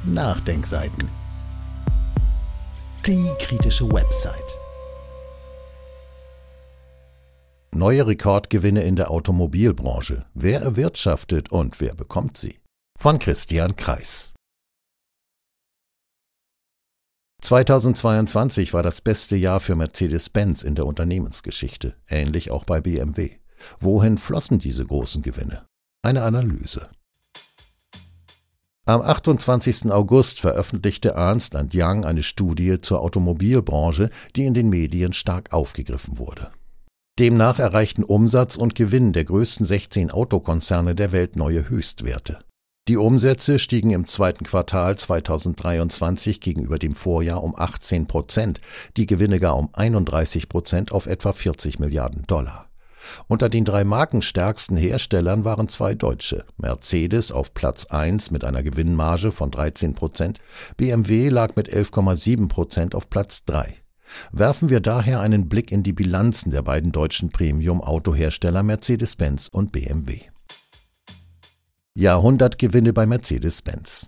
Nachdenkseiten. Die kritische Website. Neue Rekordgewinne in der Automobilbranche. Wer erwirtschaftet und wer bekommt sie? Von Christian Kreis. 2022 war das beste Jahr für Mercedes-Benz in der Unternehmensgeschichte, ähnlich auch bei BMW. Wohin flossen diese großen Gewinne? Eine Analyse. Am 28. August veröffentlichte Ernst & Young eine Studie zur Automobilbranche, die in den Medien stark aufgegriffen wurde. Demnach erreichten Umsatz und Gewinn der größten 16 Autokonzerne der Welt neue Höchstwerte. Die Umsätze stiegen im zweiten Quartal 2023 gegenüber dem Vorjahr um 18%, die Gewinne gar um 31% auf etwa 40 Milliarden $. Unter den 3 markenstärksten Herstellern waren 2 deutsche, Mercedes auf Platz 1 mit einer Gewinnmarge von 13%, BMW lag mit 11,7% auf Platz 3. Werfen wir daher einen Blick in die Bilanzen der beiden deutschen Premium-Autohersteller Mercedes-Benz und BMW. Jahrhundertgewinne bei Mercedes-Benz.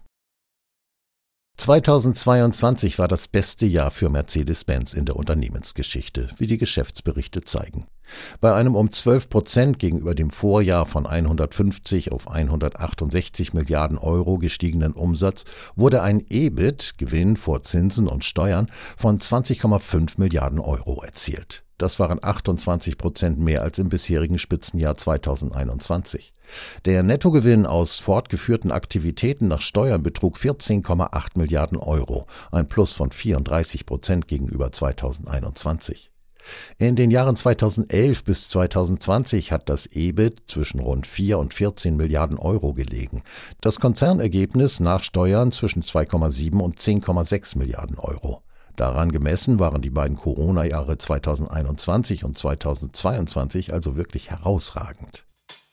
2022 war das beste Jahr für Mercedes-Benz in der Unternehmensgeschichte, wie die Geschäftsberichte zeigen. Bei einem um 12% gegenüber dem Vorjahr von 150 auf 168 Milliarden € gestiegenen Umsatz wurde ein EBIT, Gewinn vor Zinsen und Steuern, von 20,5 Milliarden € erzielt. Das waren 28% mehr als im bisherigen Spitzenjahr 2021. Der Nettogewinn aus fortgeführten Aktivitäten nach Steuern betrug 14,8 Milliarden €, ein Plus von 34% gegenüber 2021. In den Jahren 2011 bis 2020 hat das EBIT zwischen rund 4 und 14 Milliarden € gelegen. Das Konzernergebnis nach Steuern zwischen 2,7 und 10,6 Milliarden €. Daran gemessen waren die beiden Corona-Jahre 2021 und 2022 also wirklich herausragend.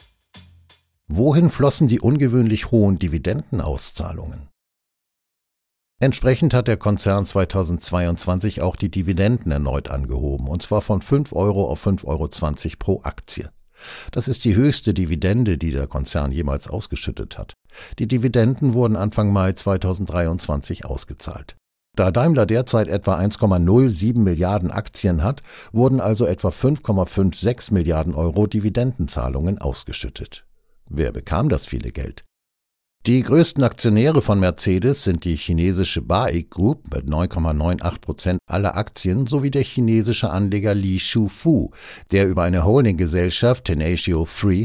Wohin flossen die ungewöhnlich hohen Dividendenauszahlungen? Entsprechend hat der Konzern 2022 auch die Dividenden erneut angehoben, und zwar von 5 € auf 5,20 € pro Aktie. Das ist die höchste Dividende, die der Konzern jemals ausgeschüttet hat. Die Dividenden wurden Anfang Mai 2023 ausgezahlt. Da Daimler derzeit etwa 1,07 Milliarden Aktien hat, wurden also etwa 5,56 Milliarden € Dividendenzahlungen ausgeschüttet. Wer bekam das viele Geld? Die größten Aktionäre von Mercedes sind die chinesische BAIC Group mit 9,98% aller Aktien sowie der chinesische Anleger Li Shufu, der über eine Holdinggesellschaft Tenatio 3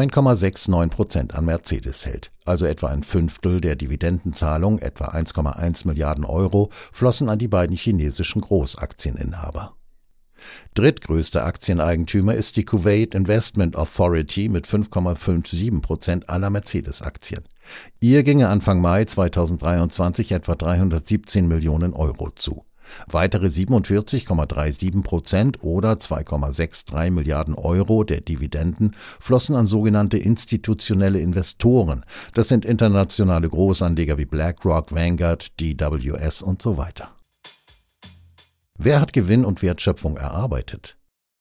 9,69% an Mercedes hält. Also etwa ein Fünftel der Dividendenzahlung, etwa 1,1 Milliarden € flossen an die beiden chinesischen Großaktieninhaber. Drittgrößter Aktioneigentümer ist die Kuwait Investment Authority mit 5,57% aller Mercedes-Aktien. Ihr ginge Anfang Mai 2023 etwa 317 Millionen € zu. Weitere 47,37% oder 2,63 Milliarden € der Dividenden flossen an sogenannte institutionelle Investoren. Das sind internationale Großanleger wie BlackRock, Vanguard, DWS und so weiter. Wer hat Gewinn und Wertschöpfung erarbeitet?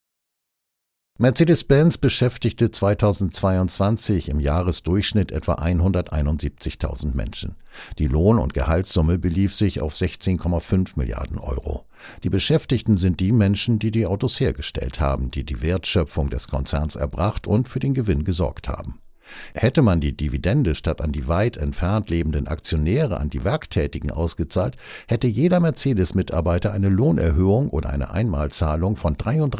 Mercedes-Benz beschäftigte 2022 im Jahresdurchschnitt etwa 171.000 Menschen. Die Lohn- und Gehaltssumme belief sich auf 16,5 Milliarden €. Die Beschäftigten sind die Menschen, die die Autos hergestellt haben, die die Wertschöpfung des Konzerns erbracht und für den Gewinn gesorgt haben. Hätte man die Dividende statt an die weit entfernt lebenden Aktionäre an die Werktätigen ausgezahlt, hätte jeder Mercedes-Mitarbeiter eine Lohnerhöhung oder eine Einmalzahlung von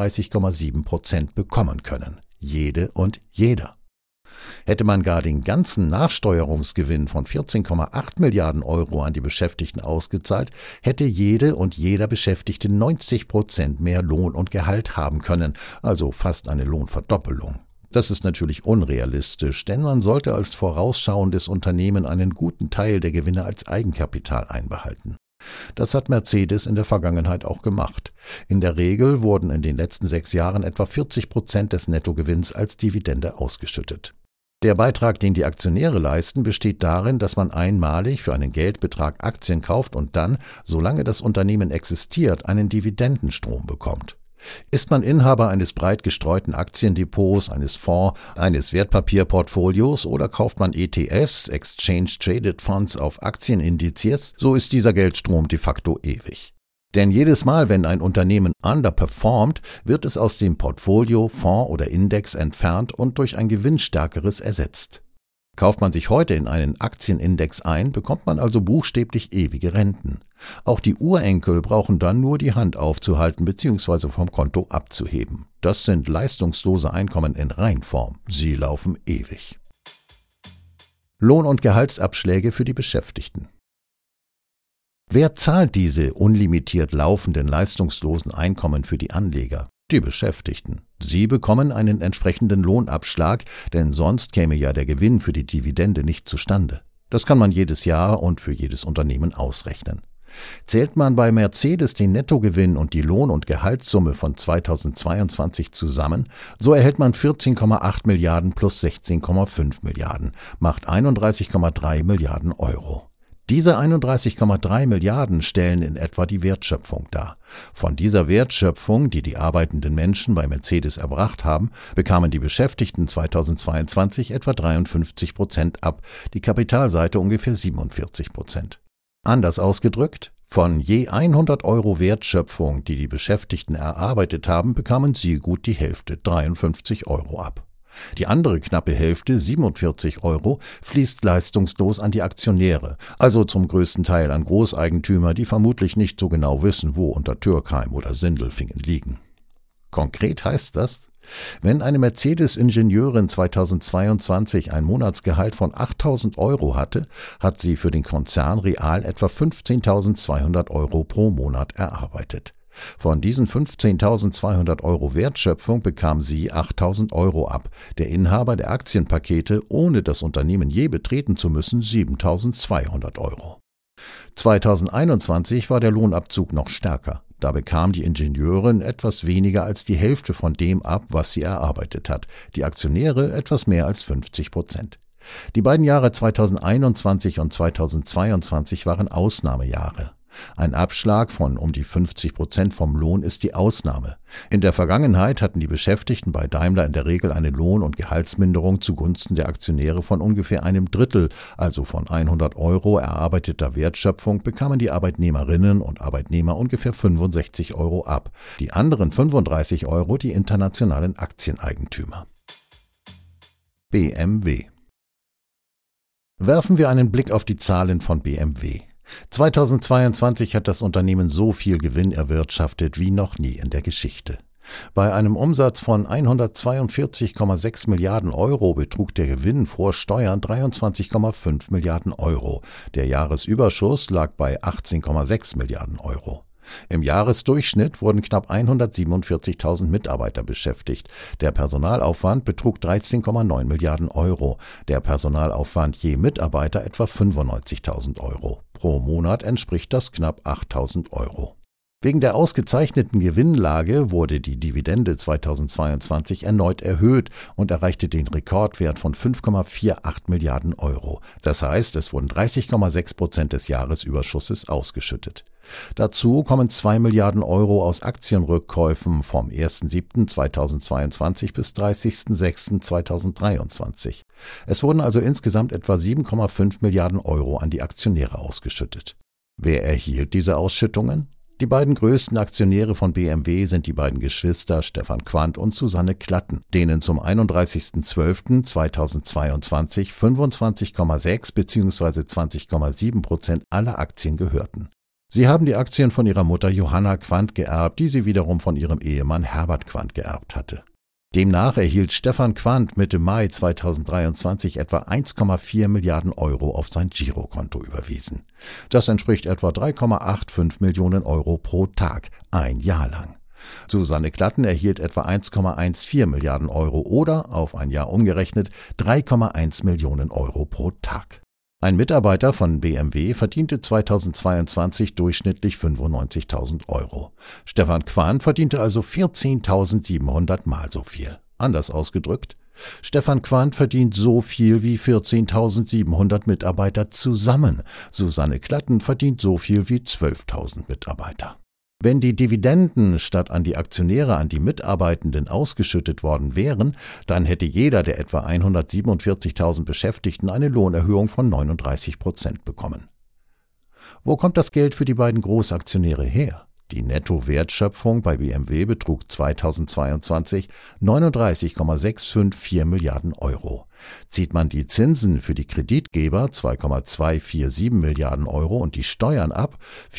33,7% bekommen können. Jede und jeder. Hätte man gar den ganzen Nachsteuerungsgewinn von 14,8 Milliarden € an die Beschäftigten ausgezahlt, hätte jede und jeder Beschäftigte 90% mehr Lohn und Gehalt haben können, also fast eine Lohnverdoppelung. Das ist natürlich unrealistisch, denn man sollte als vorausschauendes Unternehmen einen guten Teil der Gewinne als Eigenkapital einbehalten. Das hat Mercedes in der Vergangenheit auch gemacht. In der Regel wurden in den letzten 6 Jahren etwa 40% des Nettogewinns als Dividende ausgeschüttet. Der Beitrag, den die Aktionäre leisten, besteht darin, dass man einmalig für einen Geldbetrag Aktien kauft und dann, solange das Unternehmen existiert, einen Dividendenstrom bekommt. Ist man Inhaber eines breit gestreuten Aktiendepots, eines Fonds, eines Wertpapierportfolios oder kauft man ETFs, Exchange Traded Funds auf Aktienindizes, so ist dieser Geldstrom de facto ewig. Denn jedes Mal, wenn ein Unternehmen underperformt, wird es aus dem Portfolio, Fonds oder Index entfernt und durch ein gewinnstärkeres ersetzt. Kauft man sich heute in einen Aktienindex ein, bekommt man also buchstäblich ewige Renten. Auch die Urenkel brauchen dann nur die Hand aufzuhalten bzw. vom Konto abzuheben. Das sind leistungslose Einkommen in Reinform. Sie laufen ewig. Lohn- und Gehaltsabschläge für die Beschäftigten. Wer zahlt diese unlimitiert laufenden leistungslosen Einkommen für die Anleger? Die Beschäftigten. Sie bekommen einen entsprechenden Lohnabschlag, denn sonst käme ja der Gewinn für die Dividende nicht zustande. Das kann man jedes Jahr und für jedes Unternehmen ausrechnen. Zählt man bei Mercedes den Nettogewinn und die Lohn- und Gehaltssumme von 2022 zusammen, so erhält man 14,8 Milliarden plus 16,5 Milliarden, macht 31,3 Milliarden Euro. Diese 31,3 Milliarden stellen in etwa die Wertschöpfung dar. Von dieser Wertschöpfung, die die arbeitenden Menschen bei Mercedes erbracht haben, bekamen die Beschäftigten 2022 etwa 53% ab, die Kapitalseite ungefähr 47%. Anders ausgedrückt, von je 100 Euro Wertschöpfung, die die Beschäftigten erarbeitet haben, bekamen sie gut die Hälfte, 53 Euro ab. Die andere knappe Hälfte, 47 Euro, fließt leistungslos an die Aktionäre, also zum größten Teil an Großeigentümer, die vermutlich nicht so genau wissen, wo Untertürkheim oder Sindelfingen liegen. Konkret heißt das, wenn eine Mercedes-Ingenieurin 2022 ein Monatsgehalt von 8.000 Euro hatte, hat sie für den Konzern real etwa 15.200 Euro pro Monat erarbeitet. Von diesen 15.200 Euro Wertschöpfung bekam sie 8.000 Euro ab, der Inhaber der Aktienpakete, ohne das Unternehmen je betreten zu müssen, 7.200 Euro. 2021 war der Lohnabzug noch stärker. Da bekam die Ingenieurin etwas weniger als die Hälfte von dem ab, was sie erarbeitet hat, die Aktionäre etwas mehr als 50%. Die beiden Jahre 2021 und 2022 waren Ausnahmejahre. Ein Abschlag von um die 50% vom Lohn ist die Ausnahme. In der Vergangenheit hatten die Beschäftigten bei Daimler in der Regel eine Lohn- und Gehaltsminderung zugunsten der Aktionäre von ungefähr einem Drittel, also von 100 Euro erarbeiteter Wertschöpfung bekamen die Arbeitnehmerinnen und Arbeitnehmer ungefähr 65 Euro ab, die anderen 35 Euro die internationalen Aktieneigentümer. BMW. Werfen wir einen Blick auf die Zahlen von BMW. 2022 hat das Unternehmen so viel Gewinn erwirtschaftet wie noch nie in der Geschichte. Bei einem Umsatz von 142,6 Milliarden Euro betrug der Gewinn vor Steuern 23,5 Milliarden Euro. Der Jahresüberschuss lag bei 18,6 Milliarden Euro. Im Jahresdurchschnitt wurden knapp 147.000 Mitarbeiter beschäftigt. Der Personalaufwand betrug 13,9 Milliarden Euro. Der Personalaufwand je Mitarbeiter etwa 95.000 Euro. Pro Monat entspricht das knapp 8.000 Euro. Wegen der ausgezeichneten Gewinnlage wurde die Dividende 2022 erneut erhöht und erreichte den Rekordwert von 5,48 Milliarden Euro. Das heißt, es wurden 30,6% des Jahresüberschusses ausgeschüttet. Dazu kommen 2 Milliarden Euro aus Aktienrückkäufen vom 1.7.2022 bis 30.06.2023. Es wurden also insgesamt etwa 7,5 Milliarden Euro an die Aktionäre ausgeschüttet. Wer erhielt diese Ausschüttungen? Die beiden größten Aktionäre von BMW sind die beiden Geschwister Stefan Quandt und Susanne Klatten, denen zum 31.12.2022 25,6 bzw. 20,7% aller Aktien gehörten. Sie haben die Aktien von ihrer Mutter Johanna Quandt geerbt, die sie wiederum von ihrem Ehemann Herbert Quandt geerbt hatte. Demnach erhielt Stefan Quandt Mitte Mai 2023 etwa 1,4 Milliarden Euro auf sein Girokonto überwiesen. Das entspricht etwa 3,85 Millionen Euro pro Tag, ein Jahr lang. Susanne Klatten erhielt etwa 1,14 Milliarden Euro oder, auf ein Jahr umgerechnet, 3,1 Millionen Euro pro Tag. Ein Mitarbeiter von BMW verdiente 2022 durchschnittlich 95.000 Euro. Stefan Quandt verdiente also 14.700 Mal so viel. Anders ausgedrückt, Stefan Quandt verdient so viel wie 14.700 Mitarbeiter zusammen. Susanne Klatten verdient so viel wie 12.000 Mitarbeiter. Wenn die Dividenden statt an die Aktionäre an die Mitarbeitenden ausgeschüttet worden wären, dann hätte jeder der etwa 147.000 Beschäftigten eine Lohnerhöhung von 39% bekommen. Wo kommt das Geld für die beiden Großaktionäre her? Die Nettowertschöpfung bei BMW betrug 2022 39,654 Milliarden Euro. Zieht man die Zinsen für die Kreditgeber 2,247 Milliarden Euro und die Steuern ab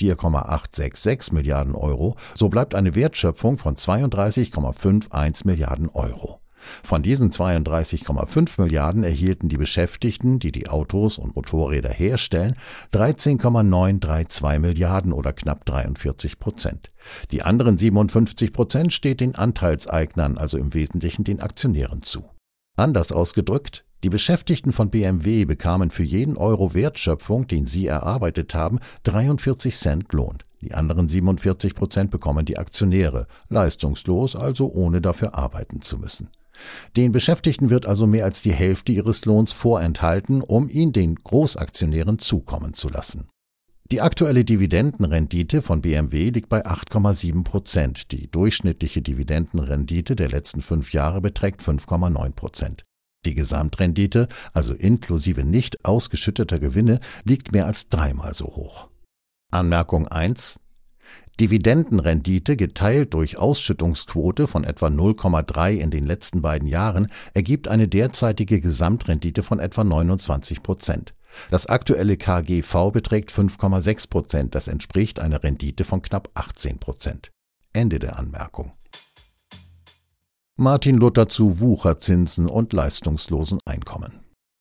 4,866 Milliarden Euro, so bleibt eine Wertschöpfung von 32,51 Milliarden Euro. Von diesen 32,5 Milliarden erhielten die Beschäftigten, die die Autos und Motorräder herstellen, 13,932 Milliarden oder knapp 43%. Die anderen 57% steht den Anteilseignern, also im Wesentlichen den Aktionären, zu. Anders ausgedrückt, die Beschäftigten von BMW bekamen für jeden Euro Wertschöpfung, den sie erarbeitet haben, 43 Cent Lohn. Die anderen 47% bekommen die Aktionäre, leistungslos, also ohne dafür arbeiten zu müssen. Den Beschäftigten wird also mehr als die Hälfte ihres Lohns vorenthalten, um ihn den Großaktionären zukommen zu lassen. Die aktuelle Dividendenrendite von BMW liegt bei 8,7%. Die durchschnittliche Dividendenrendite der letzten 5 Jahre beträgt 5,9%. Die Gesamtrendite, also inklusive nicht ausgeschütteter Gewinne, liegt mehr als 3-mal so hoch. Anmerkung 1: Dividendenrendite geteilt durch Ausschüttungsquote von etwa 0,3 in den letzten beiden Jahren ergibt eine derzeitige Gesamtrendite von etwa 29%. Das aktuelle KGV beträgt 5,6%, das entspricht einer Rendite von knapp 18%. Ende der Anmerkung. Martin Luther zu Wucherzinsen und leistungslosen Einkommen.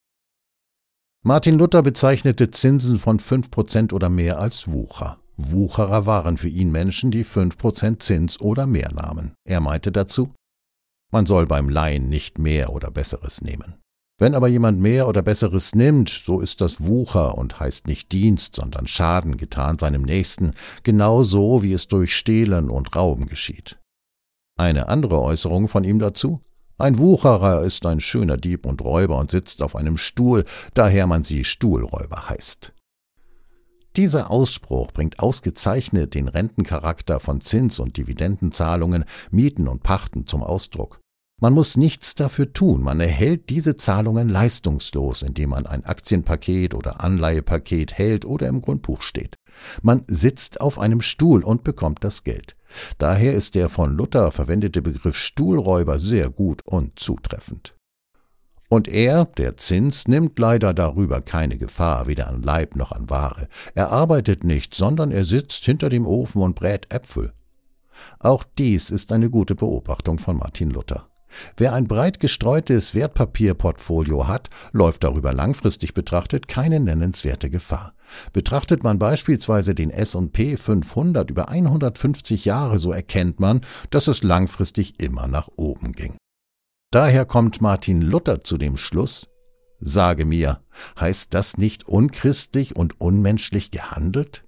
Martin Luther bezeichnete Zinsen von 5% oder mehr als Wucher. Wucherer waren für ihn Menschen, die 5% Zins oder mehr nahmen. Er meinte dazu: Man soll beim Leihen nicht mehr oder Besseres nehmen. Wenn aber jemand mehr oder Besseres nimmt, so ist das Wucher und heißt nicht Dienst, sondern Schaden getan seinem Nächsten, genauso wie es durch Stehlen und Rauben geschieht. Eine andere Äußerung von ihm dazu: Ein Wucherer ist ein schöner Dieb und Räuber und sitzt auf einem Stuhl, daher man sie Stuhlräuber heißt. Dieser Ausspruch bringt ausgezeichnet den Rentencharakter von Zins- und Dividendenzahlungen, Mieten und Pachten zum Ausdruck. Man muss nichts dafür tun, man erhält diese Zahlungen leistungslos, indem man ein Aktienpaket oder Anleihepaket hält oder im Grundbuch steht. Man sitzt auf einem Stuhl und bekommt das Geld. Daher ist der von Luther verwendete Begriff Stuhlräuber sehr gut und zutreffend. Und er, der Zins, nimmt leider darüber keine Gefahr, weder an Leib noch an Ware. Er arbeitet nicht, sondern er sitzt hinter dem Ofen und brät Äpfel. Auch dies ist eine gute Beobachtung von Martin Luther. Wer ein breit gestreutes Wertpapierportfolio hat, läuft darüber langfristig betrachtet keine nennenswerte Gefahr. Betrachtet man beispielsweise den S&P 500 über 150 Jahre, so erkennt man, dass es langfristig immer nach oben ging. Daher kommt Martin Luther zu dem Schluss: Sage mir, heißt das nicht unchristlich und unmenschlich gehandelt?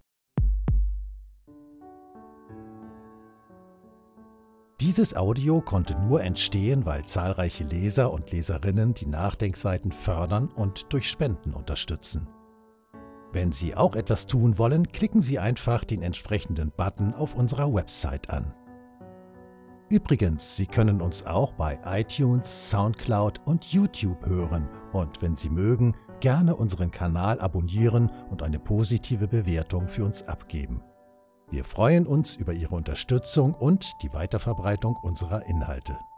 Dieses Audio konnte nur entstehen, weil zahlreiche Leser und Leserinnen die Nachdenkseiten fördern und durch Spenden unterstützen. Wenn Sie auch etwas tun wollen, klicken Sie einfach den entsprechenden Button auf unserer Website an. Übrigens, Sie können uns auch bei iTunes, Soundcloud und YouTube hören und wenn Sie mögen, gerne unseren Kanal abonnieren und eine positive Bewertung für uns abgeben. Wir freuen uns über Ihre Unterstützung und die Weiterverbreitung unserer Inhalte.